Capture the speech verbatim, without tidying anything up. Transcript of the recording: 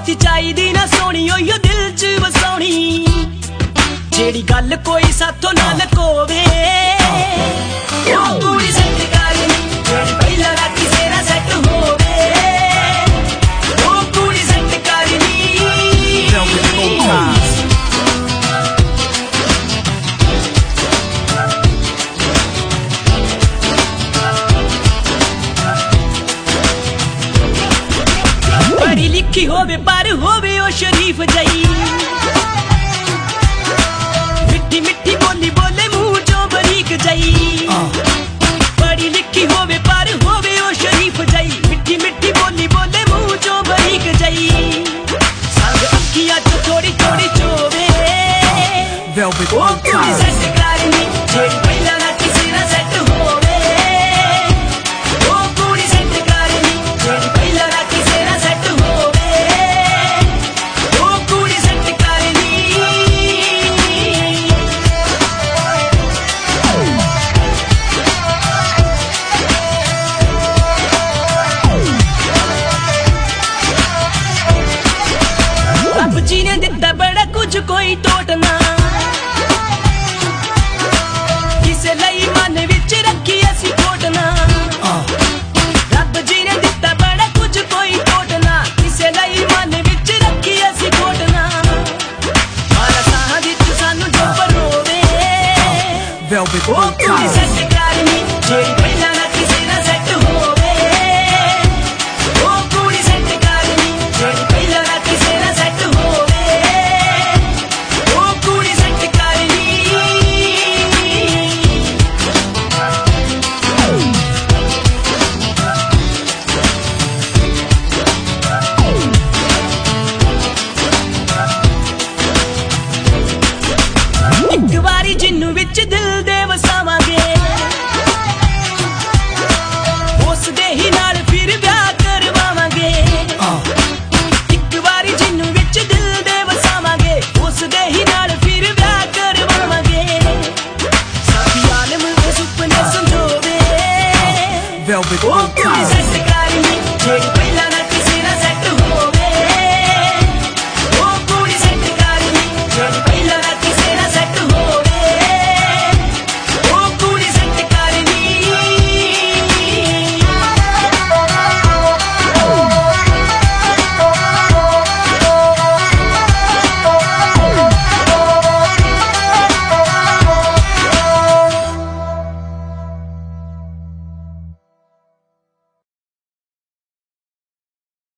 बहुती चाहिदी ना सोनी ओयो दिल च वसाउणी जेड़ी गल कोई साथों ना लकोवे ओ कुड़ी सेट करनी जेड़ी पहला राती सेरा सेट होवे ओ कुड़ी सेट करनी पढ़ी लिखी होवे पर होवे ओ शरीफ जई मिठी मिठी बोली बोले मुंह चो बरीक जई पढ़ी लिखी होवे पर होवे ओ शरीफ जई मिठी मिठी बोली बोले मुंह चो बरीक जई संग अखियां चो थोड़ी थोड़ी चोवे Velvet ओ कुड़ी सेट करनी जेड़ी पहला राती सेरा सेट होवे ओ कुड़ी सेट करनी जेड़ी पहला राती सेरा सेट होवे ओ कुड़ी सेट करनी रब जी ने दिता बड़ा कुछ कोई टोटना किसे लई मन विच रखी असी खोटना रब जी ने दिता बड़ा कुछ कोई टोटना किसे लई मन विच रखी असी खोटना मारा साह विच सानू जो परोवे Velvet ओ कुड़ी सेट करनी जेड़ी